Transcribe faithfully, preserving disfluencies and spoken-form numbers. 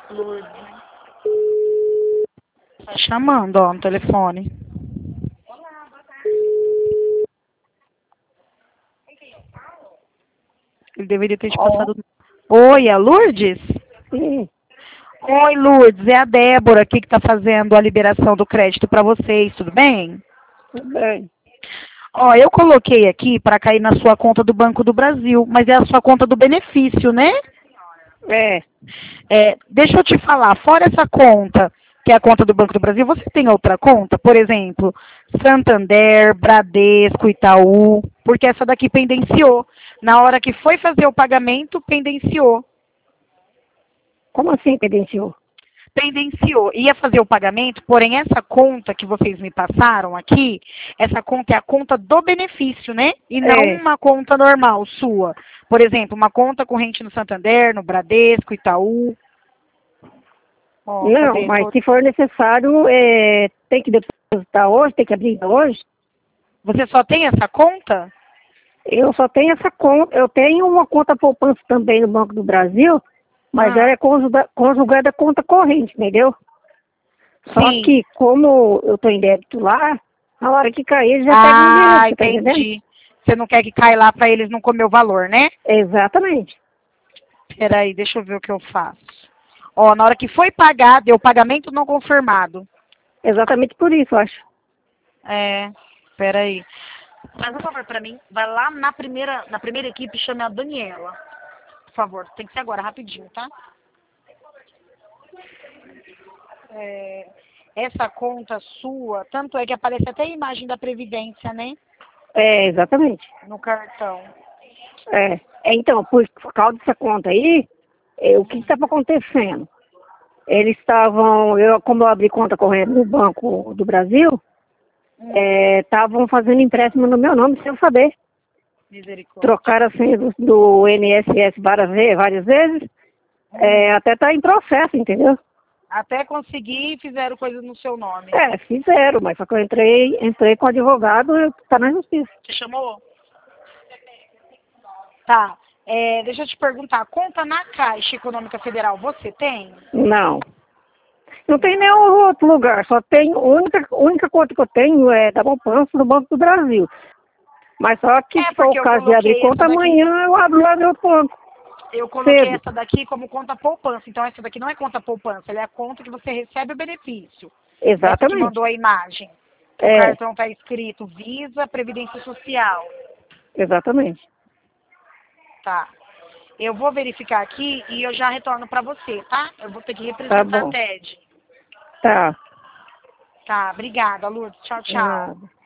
Lourdes. Tá chamando, ó, no telefone. Ele deveria ter te passado... Oi, é Lourdes? Sim. Oi, Lourdes, é a Débora aqui que está fazendo a liberação do crédito para vocês, tudo bem? Tudo bem. Ó, eu coloquei aqui para cair na sua conta do Banco do Brasil, mas é a sua conta do benefício, né? É. É, deixa eu te falar, fora essa conta, que é a conta do Banco do Brasil, você tem outra conta? Por exemplo, Santander, Bradesco, Itaú, porque essa daqui pendenciou. Na hora que foi fazer o pagamento, pendenciou. Como assim credenciou? Pendenciou. Ia fazer o pagamento, porém essa conta que vocês me passaram aqui, essa conta é a conta do benefício, né? E não É. uma conta normal sua. Por exemplo, uma conta corrente no Santander, no Bradesco, Itaú. Ó, Não, cadê? mas se for necessário, é, tem que depositar hoje, tem que abrir hoje. Você só tem essa conta? Eu só tenho essa conta. Eu tenho uma conta poupança também no Banco do Brasil, mas Ah. ela é conjuga- conjugada à conta corrente, entendeu? Só Sim. que, como eu tô em débito lá, na hora que cair, eles já pegam o dinheiro, Ah, você tá entendendo? entendi. Você não quer que caia lá para eles não comer o valor, né? Exatamente. Peraí, deixa eu ver o que eu faço. Ó, na hora que foi pagar, deu pagamento não confirmado. Exatamente por isso, eu acho. É, peraí. Faz um favor pra mim, vai lá na primeira, na primeira equipe e chame a Daniela. Por favor, tem que ser agora, rapidinho, tá? É, essa conta sua, tanto é que aparece até a imagem da Previdência, né? É, exatamente. No cartão. É. É, então, por, por causa dessa conta aí, é, o que estava acontecendo? Eles estavam, eu, como eu abri conta corrente no Banco do Brasil, estavam fazendo empréstimo no meu nome, sem eu saber. Misericórdia. Trocaram a senha do, do I N S S várias vezes, várias vezes. É, até tá em processo, entendeu? Até conseguir fizeram coisa no seu nome. É, fizeram, mas só que eu entrei, entrei com o advogado, tá na justiça. Você chamou? Tá. É, deixa eu te perguntar, conta na Caixa Econômica Federal, você tem? Não. Não tem nenhum outro lugar, só tem, a única, única conta que eu tenho é da poupança do Banco do Brasil. Mas só que É, se for porque o eu caso de abrir coloquei essa conta, daqui, amanhã eu abro lá no outro banco. eu coloquei Cedo. essa daqui como conta poupança. Então essa daqui não é conta poupança, ela é a conta que você recebe o benefício. Essa que Exatamente. mandou a imagem. O É, cartão tá escrito Visa Previdência Social. exatamente. Tá. Eu vou verificar aqui e eu já retorno pra você, tá? Eu vou ter que Tá representar a bom. T E D. Tá. Tá, obrigada, Lourdes. Tchau, tchau. Nada.